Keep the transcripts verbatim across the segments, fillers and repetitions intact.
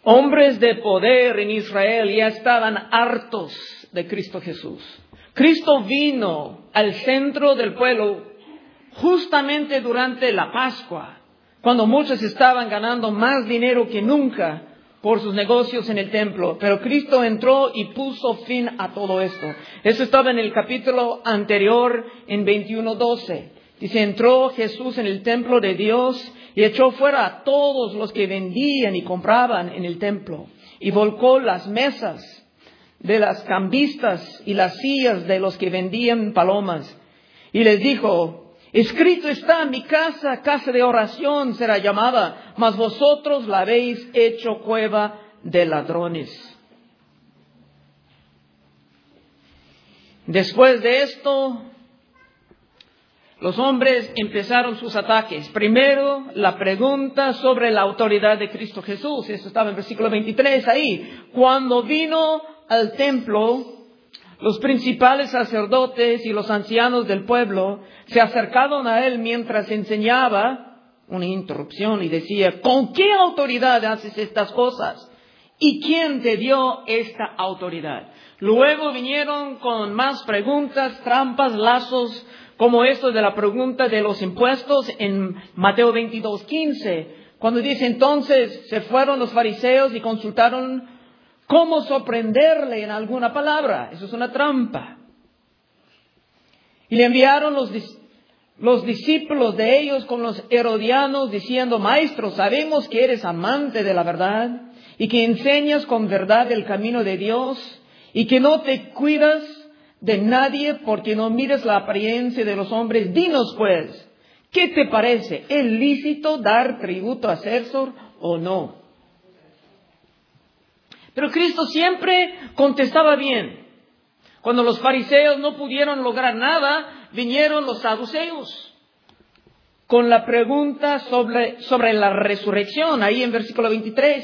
Hombres de poder en Israel ya estaban hartos de Cristo Jesús. Cristo vino al centro del pueblo justamente durante la Pascua, cuando muchos estaban ganando más dinero que nunca por sus negocios en el templo. Pero Cristo entró y puso fin a todo esto. Eso estaba en el capítulo anterior, en veintiuno doce. Dice, entró Jesús en el templo de Dios y echó fuera a todos los que vendían y compraban en el templo. Y volcó las mesas de las cambistas y las sillas de los que vendían palomas. Y les dijo, escrito está, mi casa, casa de oración será llamada, mas vosotros la habéis hecho cueva de ladrones. Después de esto, los hombres empezaron sus ataques. Primero, la pregunta sobre la autoridad de Cristo Jesús. Eso estaba en versículo veintitrés ahí. Cuando vino al templo, los principales sacerdotes y los ancianos del pueblo se acercaron a él mientras enseñaba, una interrupción, y decía, ¿con qué autoridad haces estas cosas? ¿Y quién te dio esta autoridad? Luego vinieron con más preguntas, trampas, lazos, como esto de la pregunta de los impuestos en Mateo veintidós quince, cuando dice, entonces se fueron los fariseos y consultaron cómo sorprenderle en alguna palabra. Eso es una trampa. Y le enviaron los, los discípulos de ellos con los herodianos diciendo, maestro, sabemos que eres amante de la verdad y que enseñas con verdad el camino de Dios y que no te cuidas de nadie porque no mires la apariencia de los hombres. Dinos pues, ¿qué te parece? ¿Es lícito dar tributo a César o no? Pero Cristo siempre contestaba bien. Cuando los fariseos no pudieron lograr nada, vinieron los saduceos con la pregunta sobre, sobre la resurrección, ahí en versículo veintitrés.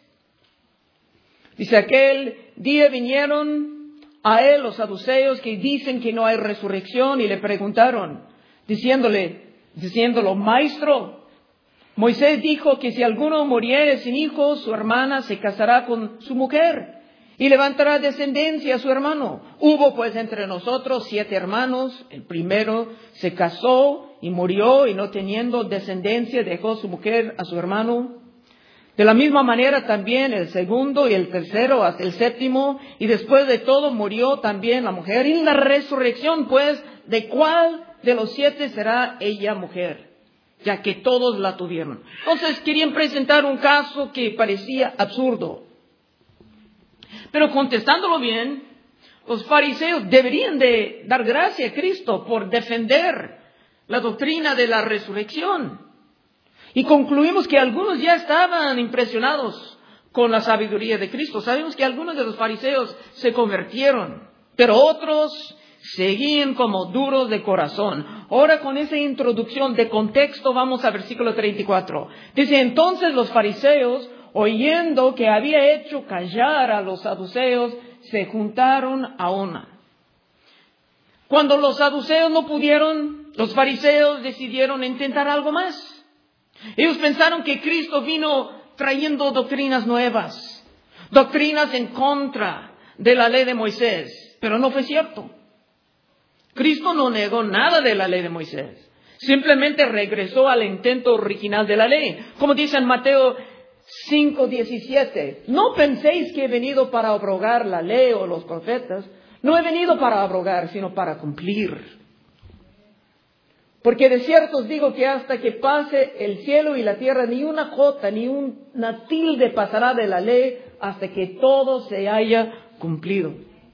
Dice, aquel día vinieron a él los saduceos que dicen que no hay resurrección y le preguntaron, diciéndole, diciéndolo, maestro, Moisés dijo que si alguno muriere sin hijos, su hermana se casará con su mujer y levantará descendencia a su hermano. Hubo pues entre nosotros siete hermanos. El primero se casó y murió y no teniendo descendencia dejó su mujer a su hermano. De la misma manera también el segundo y el tercero hasta el séptimo, y después de todo murió también la mujer. Y en la resurrección, pues, ¿de cuál de los siete será ella mujer? Ya que todos la tuvieron. Entonces querían presentar un caso que parecía absurdo. Pero contestándolo bien, los fariseos deberían de dar gracia a Cristo por defender la doctrina de la resurrección. Y concluimos que algunos ya estaban impresionados con la sabiduría de Cristo. Sabemos que algunos de los fariseos se convirtieron, pero otros seguían como duros de corazón. Ahora con esa introducción de contexto vamos a versículo treinta y cuatro. Dice, entonces los fariseos, oyendo que había hecho callar a los saduceos, se juntaron a una. Cuando los saduceos no pudieron, los fariseos decidieron intentar algo más. Ellos pensaron que Cristo vino trayendo doctrinas nuevas, doctrinas en contra de la ley de Moisés, pero no fue cierto. Cristo no negó nada de la ley de Moisés, simplemente regresó al intento original de la ley. Como dice en Mateo cinco diecisiete, no penséis que he venido para abrogar la ley o los profetas, no he venido para abrogar, sino para cumplir. Porque de cierto os digo que hasta que pase el cielo y la tierra, ni una jota, ni una tilde pasará de la ley hasta que todo se haya cumplido.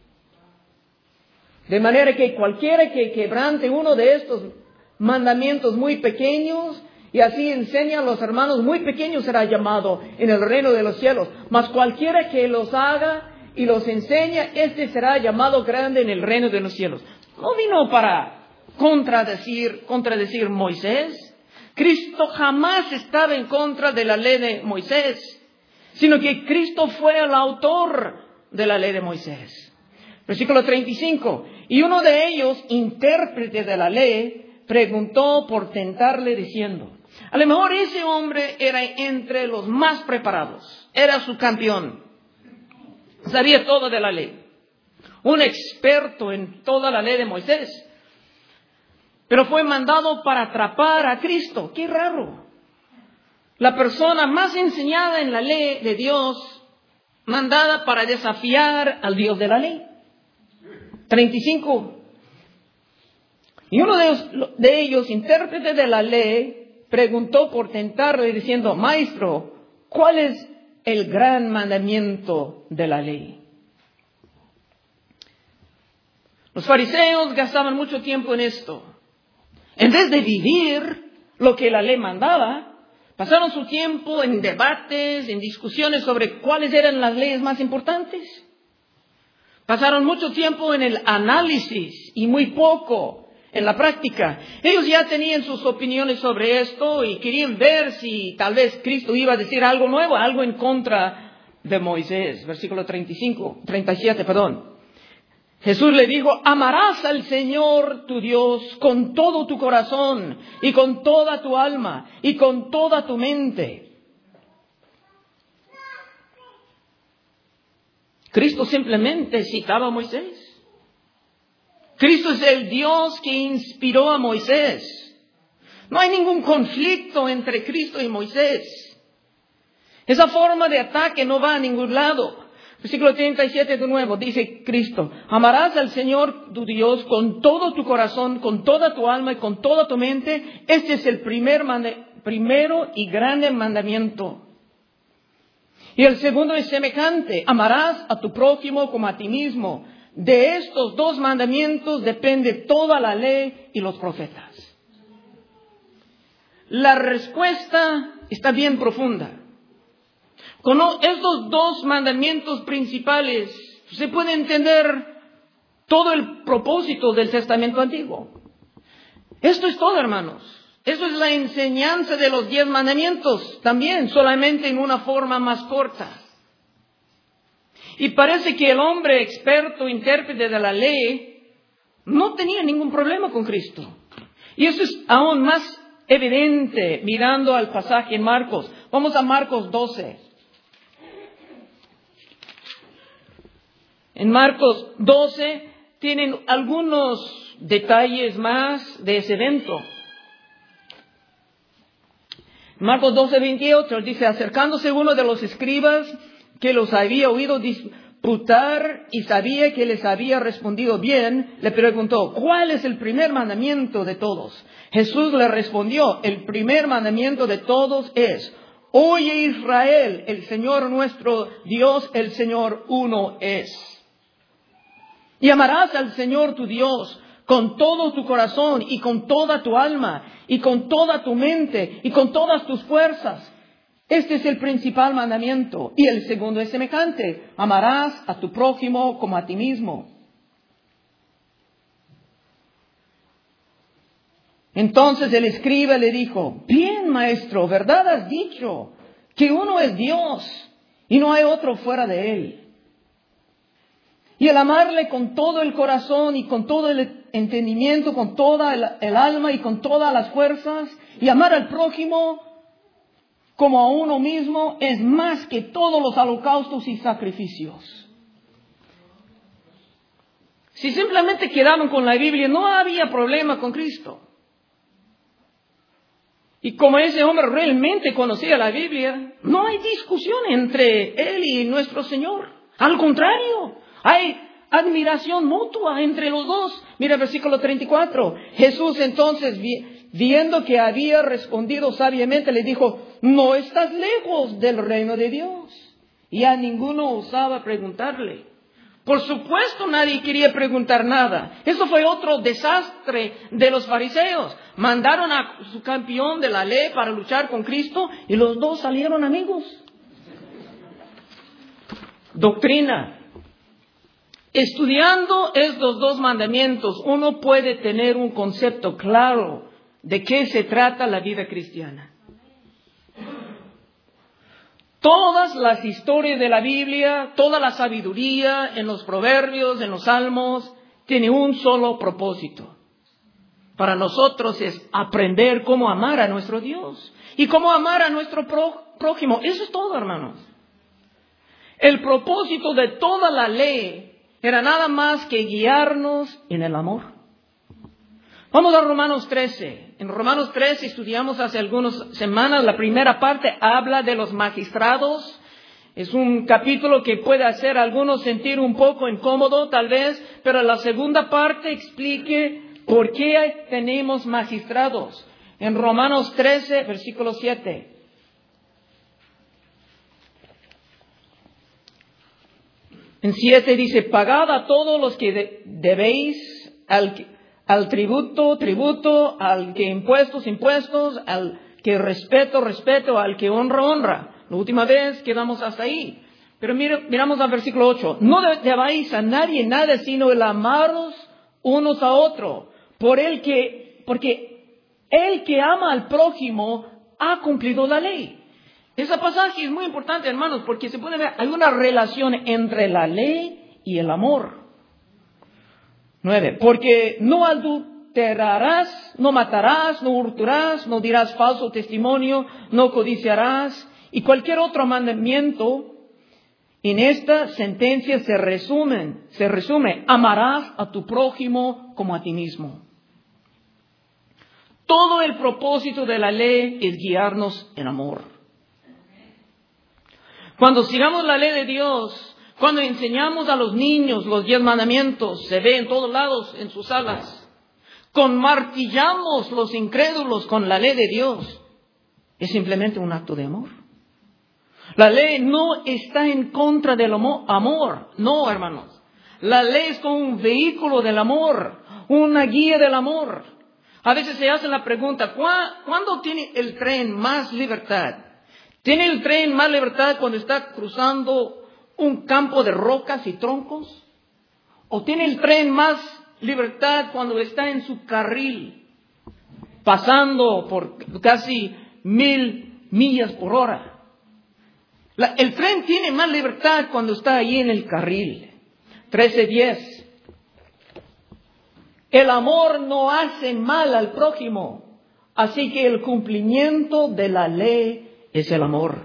De manera que cualquiera que quebrante uno de estos mandamientos muy pequeños y así enseña a los hermanos muy pequeños será llamado en el reino de los cielos. Mas cualquiera que los haga y los enseña, este será llamado grande en el reino de los cielos. No vino para contradecir, contradecir Moisés. Cristo jamás estaba en contra de la ley de Moisés, sino que Cristo fue el autor de la ley de Moisés. Versículo treinta y cinco. Y uno de ellos, intérprete de la ley, preguntó por tentarle diciendo, a lo mejor ese hombre era entre los más preparados. era su campeón. Sabía todo de la ley. Un experto en toda la ley de Moisés. Pero fue mandado para atrapar a Cristo. ¡Qué raro! La persona más enseñada en la ley de Dios, mandada para desafiar al Dios de la ley. treinta y cinco. Y uno de ellos, de ellos, intérprete de la ley, preguntó por tentarle diciendo: Maestro, ¿cuál es el gran mandamiento de la ley? Los fariseos gastaban mucho tiempo en esto. En vez de vivir lo que la ley mandaba, pasaron su tiempo en debates, en discusiones sobre cuáles eran las leyes más importantes. Pasaron mucho tiempo en el análisis y muy poco en la práctica. Ellos ya tenían sus opiniones sobre esto y querían ver si tal vez Cristo iba a decir algo nuevo, algo en contra de Moisés. Versículo treinta y cinco, treinta y siete, perdón. Jesús le dijo: amarás al Señor tu Dios con todo tu corazón y con toda tu alma y con toda tu mente. Cristo simplemente citaba a Moisés. Cristo es el Dios que inspiró a Moisés. No hay ningún conflicto entre Cristo y Moisés. Esa forma de ataque no va a ningún lado. Versículo treinta y siete de nuevo, dice Cristo: amarás al Señor tu Dios con todo tu corazón, con toda tu alma y con toda tu mente. Este es el primer manda- primero y grande mandamiento. Y el segundo es semejante: amarás a tu prójimo como a ti mismo. De estos dos mandamientos depende toda la ley y los profetas. La respuesta está bien profunda. Con estos dos mandamientos principales se puede entender todo el propósito del Testamento Antiguo. Esto es todo, hermanos. Eso es la enseñanza de los diez mandamientos, también solamente en una forma más corta. Y parece que el hombre experto, intérprete de la ley, no tenía ningún problema con Cristo. Y eso es aún más evidente mirando al pasaje en Marcos. Vamos a Marcos doce. En Marcos doce tienen algunos detalles más de ese evento. Marcos doce, veintiocho dice: acercándose uno de los escribas que los había oído disputar y sabía que les había respondido bien, le preguntó: ¿cuál es el primer mandamiento de todos? Jesús le respondió: el primer mandamiento de todos es: oye Israel, el Señor nuestro Dios, el Señor uno es. Y amarás al Señor tu Dios con todo tu corazón y con toda tu alma y con toda tu mente y con todas tus fuerzas. Este es el principal mandamiento. Y el segundo es semejante: amarás a tu prójimo como a ti mismo. Entonces el escriba le dijo: bien, maestro, verdad has dicho, que uno es Dios y no hay otro fuera de él. Y el amarle con todo el corazón y con todo el entendimiento, con toda el, el alma y con todas las fuerzas, y amar al prójimo como a uno mismo, es más que todos los holocaustos y sacrificios. Si simplemente quedaban con la Biblia, no había problema con Cristo. Y como ese hombre realmente conocía la Biblia, no hay discusión entre él y nuestro Señor. Al contrario, hay admiración mutua entre los dos. Mira versículo treinta y cuatro. Jesús entonces, viendo que había respondido sabiamente, le dijo: no estás lejos del reino de Dios. Y a ninguno osaba preguntarle. Por supuesto, nadie quería preguntar nada. Eso fue otro desastre de los fariseos. Mandaron a su campeón de la ley para luchar con Cristo y los dos salieron amigos. Doctrina. Estudiando estos dos mandamientos, uno puede tener un concepto claro de qué se trata la vida cristiana. Todas las historias de la Biblia, toda la sabiduría en los proverbios, en los salmos, tiene un solo propósito. Para nosotros es aprender cómo amar a nuestro Dios y cómo amar a nuestro prójimo. Eso es todo, hermanos. El propósito de toda la ley era nada más que guiarnos en el amor. Vamos a Romanos trece. En Romanos trece estudiamos hace algunas semanas. La primera parte habla de los magistrados. Es un capítulo que puede hacer a algunos sentir un poco incómodo, tal vez, pero la segunda parte explique por qué tenemos magistrados. En Romanos trece, versículo siete. En siete dice, pagad a todos los que de- debéis, al, al tributo, tributo, al que impuestos, impuestos, al que respeto, respeto, al que honra, honra. La última vez quedamos hasta ahí. Pero mira, miramos al versículo ocho. No debáis a nadie nada, sino el amaros unos a otros. Por el que, porque el que ama al prójimo ha cumplido la ley. Ese pasaje es muy importante, hermanos, porque se puede ver, hay una relación entre la ley y el amor. Nueve, porque no adulterarás, no matarás, no hurtarás, no dirás falso testimonio, no codiciarás, y cualquier otro mandamiento. En esta sentencia se resumen, se resume, amarás a tu prójimo como a ti mismo. Todo el propósito de la ley es guiarnos en amor. Cuando sigamos la ley de Dios, cuando enseñamos a los niños los diez mandamientos, se ve en todos lados en sus salas. Conmartillamos los incrédulos con la ley de Dios. Es simplemente un acto de amor. La ley no está en contra del amor. No, hermanos. La ley es como un vehículo del amor, una guía del amor. A veces se hace la pregunta, ¿cuándo tiene el tren más libertad? ¿Tiene el tren más libertad cuando está cruzando un campo de rocas y troncos? ¿O tiene el tren más libertad cuando está en su carril, pasando por casi mil millas por hora? La, el tren tiene más libertad cuando está ahí en el carril. trece diez. El amor no hace mal al prójimo, así que el cumplimiento de la ley es el amor.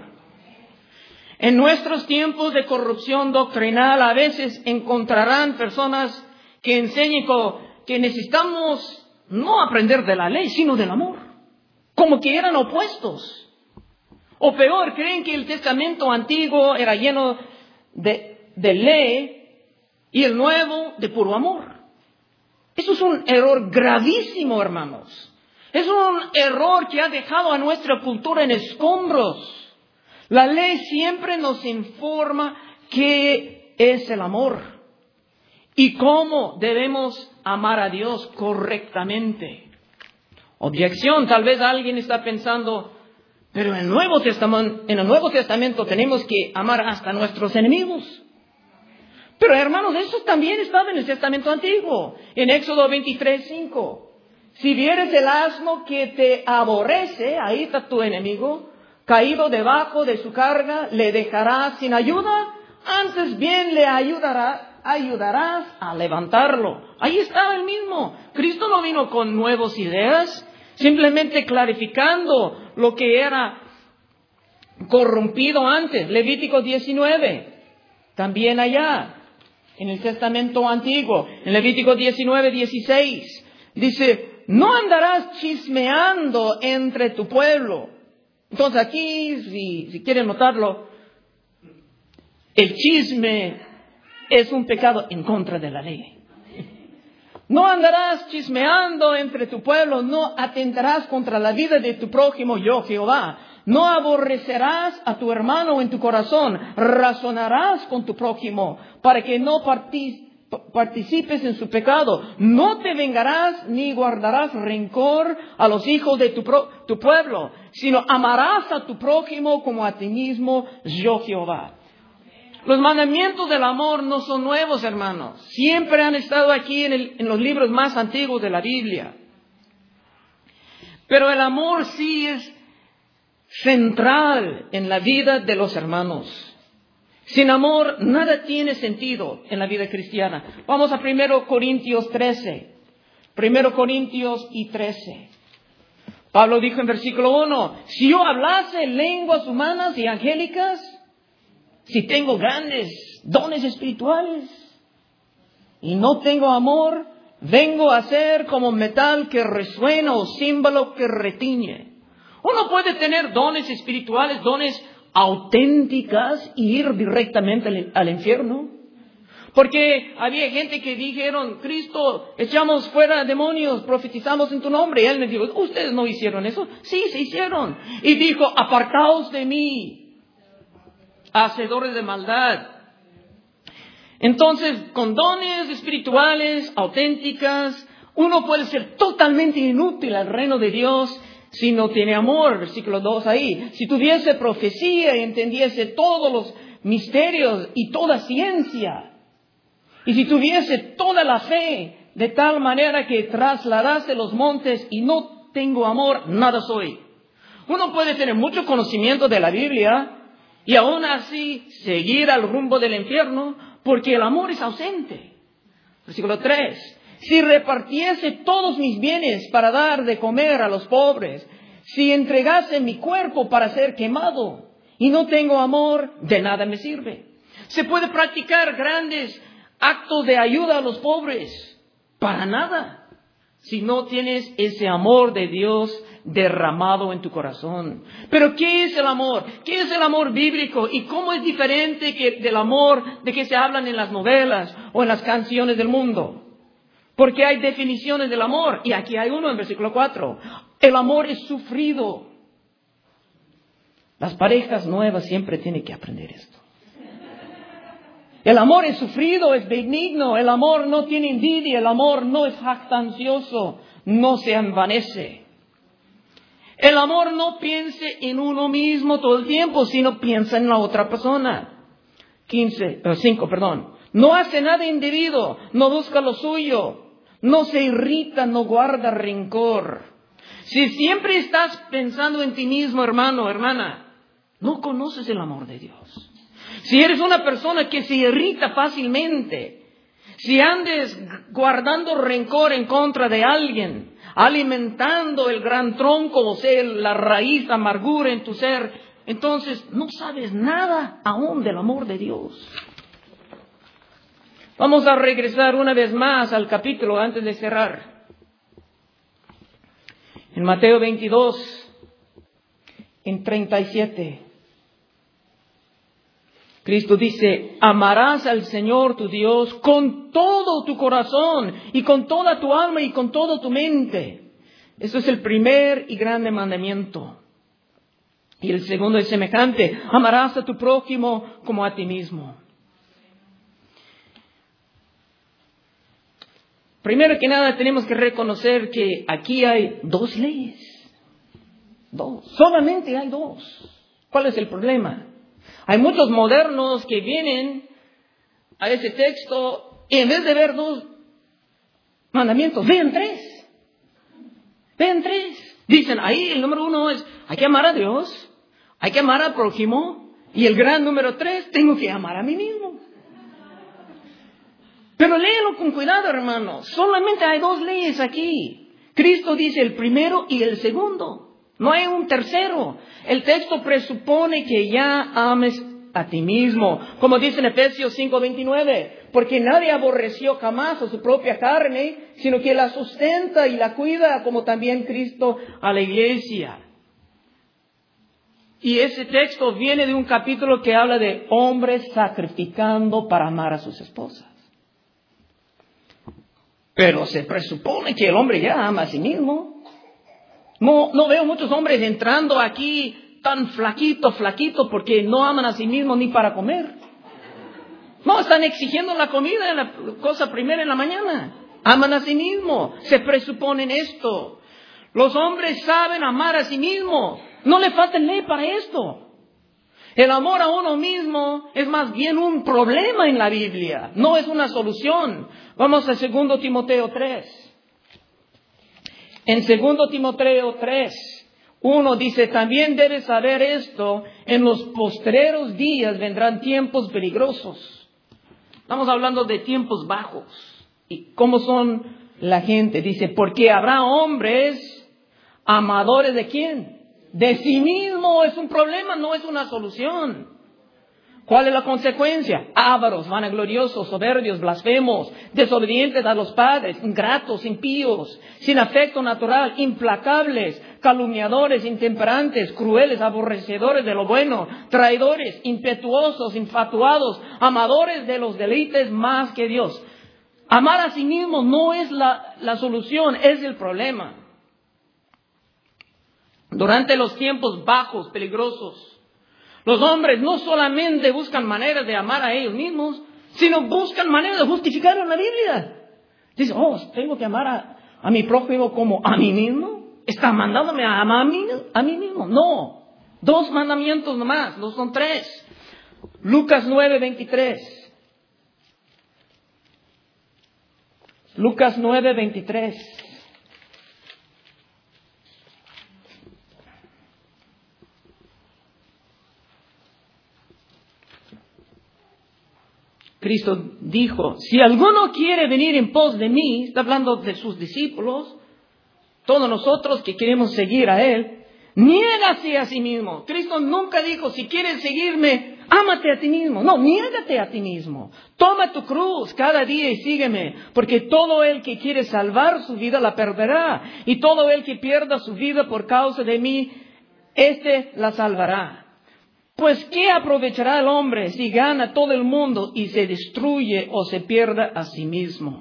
En nuestros tiempos de corrupción doctrinal, a veces encontrarán personas que enseñen que necesitamos no aprender de la ley, sino del amor. Como que eran opuestos. O peor, creen que el testamento antiguo era lleno de, de ley y el nuevo de puro amor. Eso es un error gravísimo, hermanos. Es un error que ha dejado a nuestra cultura en escombros. La ley siempre nos informa qué es el amor y cómo debemos amar a Dios correctamente. Objeción, tal vez alguien está pensando, pero en el Nuevo Testamento, en el Nuevo Testamento tenemos que amar hasta a nuestros enemigos. Pero hermanos, eso también estaba en el Testamento Antiguo, en Éxodo veintitrés cinco. Si vieres el asno que te aborrece, ahí está tu enemigo, caído debajo de su carga, ¿le dejarás sin ayuda? Antes bien le ayudará, ayudarás a levantarlo. Ahí estaba el mismo. Cristo no vino con nuevas ideas, simplemente clarificando lo que era corrompido antes. Levítico diecinueve, también allá, en el Testamento Antiguo, en Levítico diecinueve dieciséis, dice, no andarás chismeando entre tu pueblo. Entonces aquí, si, si quieren notarlo, el chisme es un pecado en contra de la ley. No andarás chismeando entre tu pueblo, no atentarás contra la vida de tu prójimo, yo Jehová. No aborrecerás a tu hermano en tu corazón, razonarás con tu prójimo para que no participes en su pecado. No te vengarás ni guardarás rencor a los hijos de tu, pro, tu pueblo, sino amarás a tu prójimo como a ti mismo, yo Jehová. Los mandamientos del amor no son nuevos, hermanos. Siempre han estado aquí en, el, en los libros más antiguos de la Biblia. Pero el amor sí es central en la vida de los hermanos. Sin amor, nada tiene sentido en la vida cristiana. Vamos a primero Corintios trece. primero Corintios y trece. Pablo dijo en versículo uno, si yo hablase lenguas humanas y angélicas, Si tengo grandes dones espirituales y no tengo amor, vengo a ser como metal que resuena o címbalo que retiñe. Uno puede tener dones espirituales, dones auténticas y ir directamente al, al infierno. Porque había gente que dijeron, Cristo, echamos fuera demonios, profetizamos en tu nombre. Y él me dijo, ¿ustedes no hicieron eso? Sí, se hicieron. Y dijo, apartaos de mí, hacedores de maldad. Entonces, con dones espirituales, auténticas, uno puede ser totalmente inútil al reino de Dios si no tiene amor. Versículo dos ahí. Si tuviese profecía y entendiese todos los misterios y toda ciencia, y si tuviese toda la fe, de tal manera que trasladase los montes y no tengo amor, nada soy. Uno puede tener mucho conocimiento de la Biblia y aún así seguir al rumbo del infierno porque el amor es ausente. Versículo tres. Si repartiese todos mis bienes para dar de comer a los pobres, si entregase mi cuerpo para ser quemado y no tengo amor, de nada me sirve. Se puede practicar grandes actos de ayuda a los pobres, para nada, si no tienes ese amor de Dios derramado en tu corazón. Pero ¿qué es el amor? ¿Qué es el amor bíblico? ¿Y cómo es diferente que del amor de que se hablan en las novelas o en las canciones del mundo? Porque hay definiciones del amor, y aquí hay uno en versículo cuatro. El amor es sufrido. Las parejas nuevas siempre tienen que aprender esto. El amor es sufrido, es benigno, el amor no tiene envidia, el amor no es jactancioso, no se envanece. El amor no piense en uno mismo todo el tiempo, sino piensa en la otra persona. quince, cinco, perdón. No hace nada indebido, no busca lo suyo, no se irrita, no guarda rencor. Si siempre estás pensando en ti mismo, hermano, hermana, no conoces el amor de Dios. Si eres una persona que se irrita fácilmente, si andes guardando rencor en contra de alguien, alimentando el gran tronco, o sea, la raíz amargura en tu ser, entonces no sabes nada aún del amor de Dios. Vamos a regresar una vez más al capítulo antes de cerrar. En Mateo veintidós, en treinta y siete. Cristo dice, amarás al Señor tu Dios con todo tu corazón y con toda tu alma y con toda tu mente. Eso es el primer y grande mandamiento. Y el segundo es semejante, amarás a tu prójimo como a ti mismo. Primero que nada tenemos que reconocer que aquí hay dos leyes. Dos. Solamente hay dos. ¿Cuál es el problema? Hay muchos modernos que vienen a ese texto y en vez de ver dos mandamientos, vean tres. Vean tres. Dicen, ahí el número uno es, hay que amar a Dios, hay que amar al prójimo, y el gran número tres, tengo que amar a mí mismo. Pero léelo con cuidado, hermano. Solamente hay dos leyes aquí. Cristo dice el primero y el segundo. No hay un tercero. El texto presupone que ya ames a ti mismo. Como dice en Efesios cinco veintinueve. Porque nadie aborreció jamás a su propia carne, sino que la sustenta y la cuida, como también Cristo a la iglesia. Y ese texto viene de un capítulo que habla de hombres sacrificando para amar a sus esposas. Pero se presupone que el hombre ya ama a sí mismo. No, no veo muchos hombres entrando aquí tan flaquito, flaquito, porque no aman a sí mismos ni para comer. No, están exigiendo la comida, la cosa primera en la mañana. Aman a sí mismos. Se presuponen esto. Los hombres saben amar a sí mismos. No le falta ley para esto. El amor a uno mismo es más bien un problema en la Biblia. No es una solución. Vamos a segundo Timoteo tres. En segundo Timoteo tres, uno dice, también debes saber esto, en los postreros días vendrán tiempos peligrosos. Estamos hablando de tiempos bajos. ¿Y cómo son la gente? Dice, porque habrá hombres amadores de quién? De sí mismo. Es un problema, no es una solución. ¿Cuál es la consecuencia? Ávaros, vanagloriosos, soberbios, blasfemos, desobedientes a los padres, ingratos, impíos, sin afecto natural, implacables, calumniadores, intemperantes, crueles, aborrecedores de lo bueno, traidores, impetuosos, infatuados, amadores de los deleites más que Dios. Amar a sí mismo no es la, la solución, es el problema. Durante los tiempos bajos, peligrosos, los hombres no solamente buscan maneras de amar a ellos mismos, sino buscan maneras de justificarlo en la Biblia. Dicen, oh, tengo que amar a, a mi prójimo como a mí mismo. ¿Está mandándome a amar a mí, a mí mismo? No. Dos mandamientos nomás, no son tres. Lucas nueve, veintitrés. Lucas nueve, veintitrés. Cristo dijo, si alguno quiere venir en pos de mí, está hablando de sus discípulos, todos nosotros que queremos seguir a Él, niégase a sí mismo. Cristo nunca dijo, si quieres seguirme, ámate a ti mismo. No, niégate a ti mismo. Toma tu cruz cada día y sígueme. Porque todo el que quiere salvar su vida la perderá. Y todo el que pierda su vida por causa de mí, éste la salvará. Pues, ¿qué aprovechará el hombre si gana todo el mundo y se destruye o se pierda a sí mismo?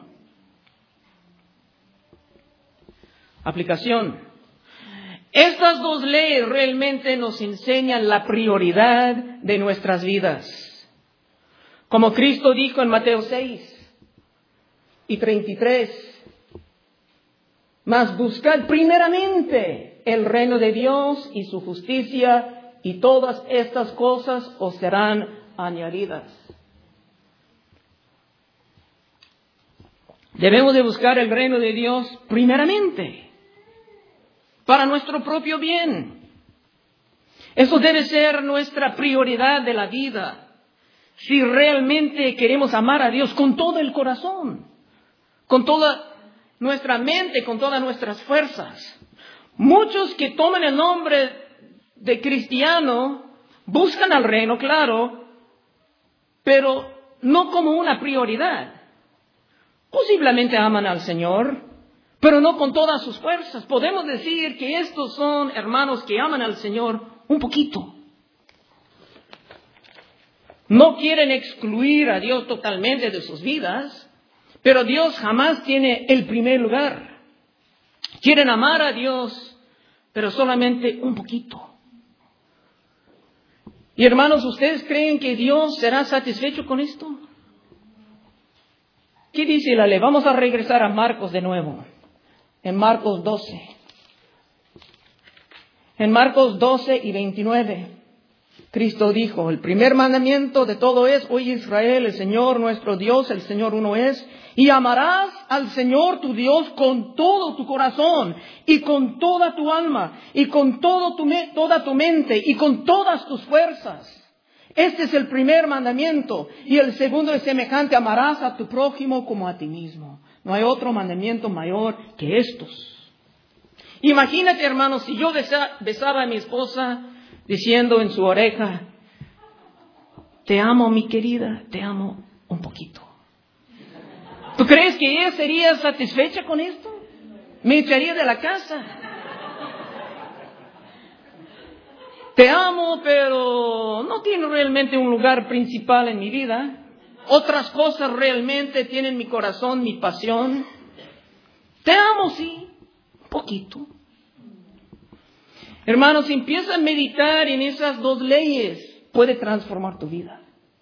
Aplicación. Estas dos leyes realmente nos enseñan la prioridad de nuestras vidas. Como Cristo dijo en Mateo seis y treinta y tres, mas buscad primeramente el reino de Dios y su justicia, y todas estas cosas os serán añadidas. Debemos de buscar el reino de Dios primeramente, para nuestro propio bien. Eso debe ser nuestra prioridad de la vida. Si realmente queremos amar a Dios con todo el corazón, con toda nuestra mente, con todas nuestras fuerzas. Muchos que toman el nombre de cristiano buscan al reino, claro, pero no como una prioridad. Posiblemente aman al Señor, pero no con todas sus fuerzas. Podemos decir que estos son hermanos que aman al Señor un poquito. No quieren excluir a Dios totalmente de sus vidas, pero Dios jamás tiene el primer lugar. Quieren amar a Dios, pero solamente un poquito. Y hermanos, ¿ustedes creen que Dios será satisfecho con esto? ¿Qué dice la ley? Vamos a regresar a Marcos de nuevo. En Marcos doce. En Marcos doce y veintinueve. Cristo dijo, el primer mandamiento de todo es, oye Israel, el Señor nuestro Dios, el Señor uno es, y amarás al Señor tu Dios con todo tu corazón, y con toda tu alma, y con todo tu me- toda tu mente, y con todas tus fuerzas. Este es el primer mandamiento, y el segundo es semejante, amarás a tu prójimo como a ti mismo. No hay otro mandamiento mayor que estos. Imagínate, hermanos, si yo besa- besaba a mi esposa, diciendo en su oreja, te amo, mi querida, te amo un poquito. ¿Tú crees que ella sería satisfecha con esto? Me echaría de la casa. Te amo, pero no tiene realmente un lugar principal en mi vida. Otras cosas realmente tienen mi corazón, mi pasión. Te amo, sí, un poquito. Hermanos, si empiezas a meditar en esas dos leyes, puede transformar tu vida.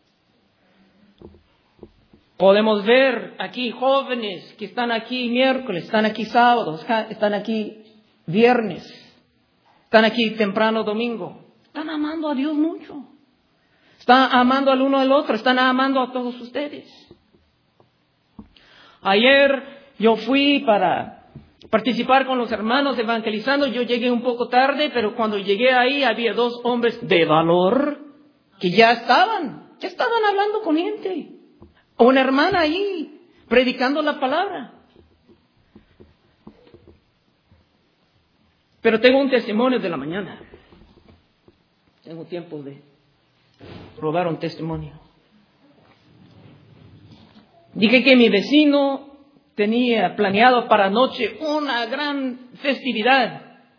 Podemos ver aquí jóvenes que están aquí miércoles, están aquí sábados, están aquí viernes, están aquí temprano domingo. Están amando a Dios mucho. Están amando al uno al otro, están amando a todos ustedes. Ayer yo fui para participar con los hermanos evangelizando. Yo llegué un poco tarde, pero cuando llegué ahí había dos hombres de valor que ya estaban, ya estaban hablando con gente. Una hermana ahí predicando la palabra. Pero tengo un testimonio de la mañana. Tengo tiempo de robaron testimonio. Dije que mi vecino tenía planeado para anoche una gran festividad.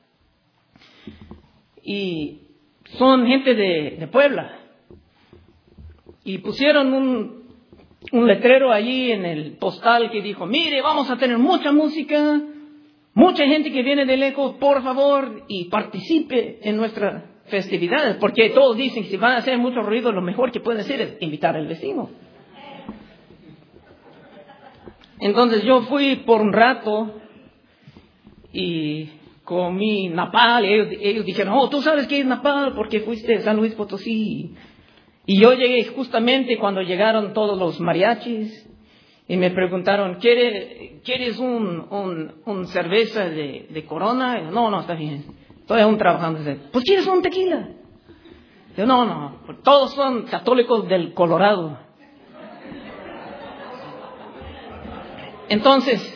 Y son gente de, de Puebla. Y pusieron un, un letrero allí en el postal que dijo, mire, vamos a tener mucha música, mucha gente que viene de lejos, por favor, y participe en nuestras festividades. Porque todos dicen que si van a hacer mucho ruido, lo mejor que pueden hacer es invitar al vecino. Entonces yo fui por un rato y comí napal. Y ellos, ellos dijeron, oh, ¿tú sabes qué es napal? Porque fuiste de San Luis Potosí. Y yo llegué justamente cuando llegaron todos los mariachis y me preguntaron, ¿quieres, ¿quieres un, un, un cerveza de, de Corona? Y yo, no, no, está bien. Estoy aún trabajando. Pues ¿quieres un tequila? Y yo, no, no, todos son católicos del Colorado. Entonces,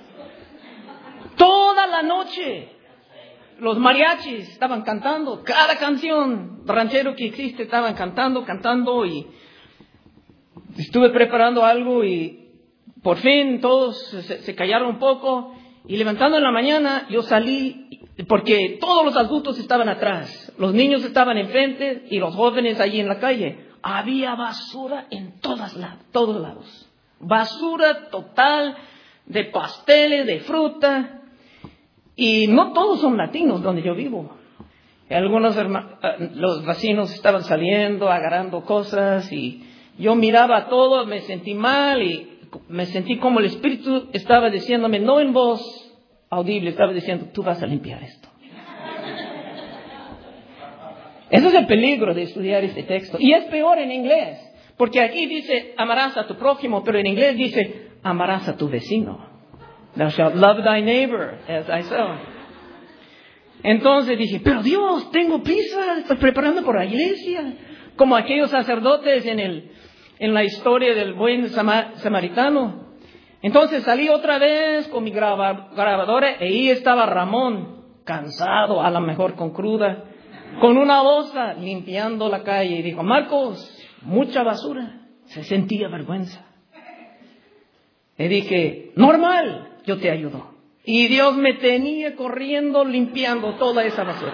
toda la noche los mariachis estaban cantando, cada canción ranchero que existe estaban cantando, cantando, y estuve preparando algo y por fin todos se, se callaron un poco, y levantando en la mañana yo salí porque todos los adultos estaban atrás, los niños estaban enfrente y los jóvenes allí en la calle. Había basura en todas la, todos lados. Basura total de pasteles, de fruta. Y no todos son latinos donde yo vivo. Algunos hermanos, los vecinos estaban saliendo, agarrando cosas. Y yo miraba todo, me sentí mal. Y me sentí como el Espíritu estaba diciéndome, no en voz audible, estaba diciendo, tú vas a limpiar esto. Ese es el peligro de estudiar este texto. Y es peor en inglés. Porque aquí dice, amarás a tu prójimo, pero en inglés dice, amarás a tu vecino. Thou shalt love thy neighbor as thyself. Entonces dije, pero Dios, tengo prisa, estoy preparando por la iglesia. Como aquellos sacerdotes en, el, en la historia del buen samaritano. Entonces salí otra vez con mi graba, grabadora y ahí estaba Ramón, cansado, a lo mejor con cruda, con una bolsa limpiando la calle. Y dijo, Marcos, mucha basura. Se sentía vergüenza. Le dije, normal, yo te ayudo. Y Dios me tenía corriendo, limpiando toda esa basura.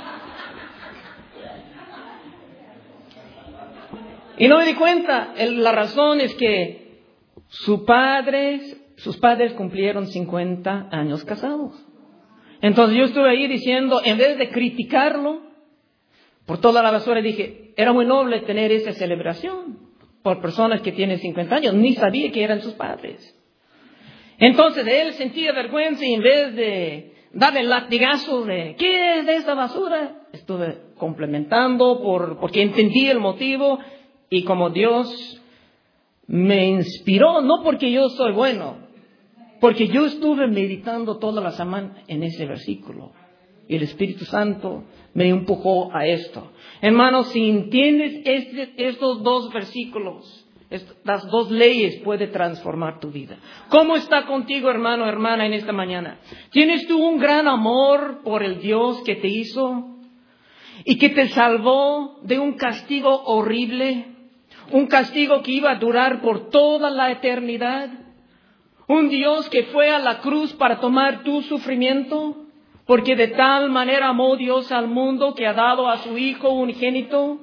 Y no me di cuenta. La razón es que su padre, sus padres cumplieron cincuenta años casados. Entonces yo estuve ahí diciendo, en vez de criticarlo por toda la basura, dije, era muy noble tener esa celebración por personas que tienen cincuenta años. Ni sabía que eran sus padres. Entonces él sentía vergüenza y en vez de darle el latigazo de ¿qué es de esta basura? Estuve complementando por, porque entendí el motivo y como Dios me inspiró, no porque yo soy bueno, porque yo estuve meditando toda la semana en ese versículo. Y el Espíritu Santo me empujó a esto. Hermanos, si entiendes este, estos dos versículos, estas dos leyes, puede transformar tu vida. ¿Cómo está contigo, hermano, hermana, en esta mañana? ¿Tienes tú un gran amor por el Dios que te hizo y que te salvó de un castigo horrible? Un castigo que iba a durar por toda la eternidad. Un Dios que fue a la cruz para tomar tu sufrimiento. Porque de tal manera amó Dios al mundo que ha dado a su Hijo unigénito,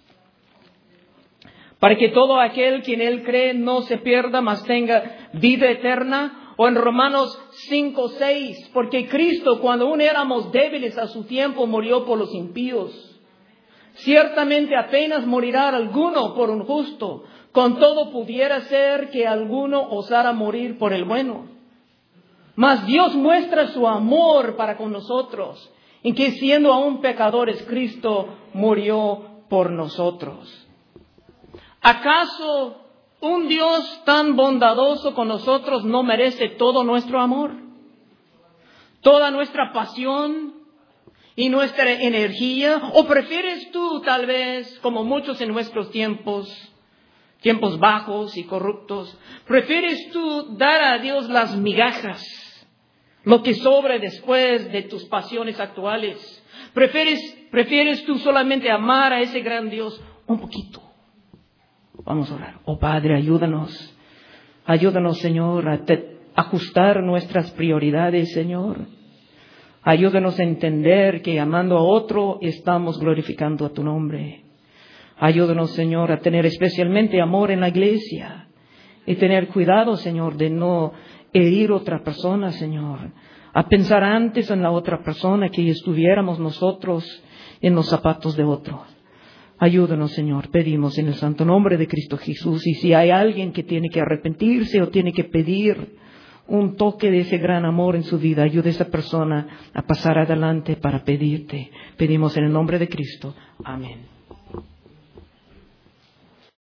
para que todo aquel que en Él cree no se pierda, mas tenga vida eterna. O en Romanos cinco seis, porque Cristo, cuando aún éramos débiles a su tiempo, murió por los impíos. Ciertamente apenas morirá alguno por un justo, con todo pudiera ser que alguno osara morir por el bueno. Mas Dios muestra su amor para con nosotros, en que siendo aún pecadores, Cristo murió por nosotros. ¿Acaso un Dios tan bondadoso con nosotros no merece todo nuestro amor? ¿Toda nuestra pasión y nuestra energía? ¿O prefieres tú, tal vez, como muchos en nuestros tiempos, tiempos bajos y corruptos, prefieres tú dar a Dios las migajas, lo que sobre después de tus pasiones actuales? ¿Prefieres, prefieres tú solamente amar a ese gran Dios un poquito? Vamos a orar. Oh Padre, ayúdanos. Ayúdanos, Señor, a te- ajustar nuestras prioridades, Señor. Ayúdanos a entender que amando a otro estamos glorificando a tu nombre. Ayúdanos, Señor, a tener especialmente amor en la iglesia y tener cuidado, Señor, de no herir a otra persona, Señor. A pensar antes en la otra persona que estuviéramos nosotros en los zapatos de otro. Ayúdanos, Señor, pedimos en el santo nombre de Cristo Jesús. Y si hay alguien que tiene que arrepentirse o tiene que pedir un toque de ese gran amor en su vida, ayude a esa persona a pasar adelante para pedirte. Pedimos en el nombre de Cristo. Amén.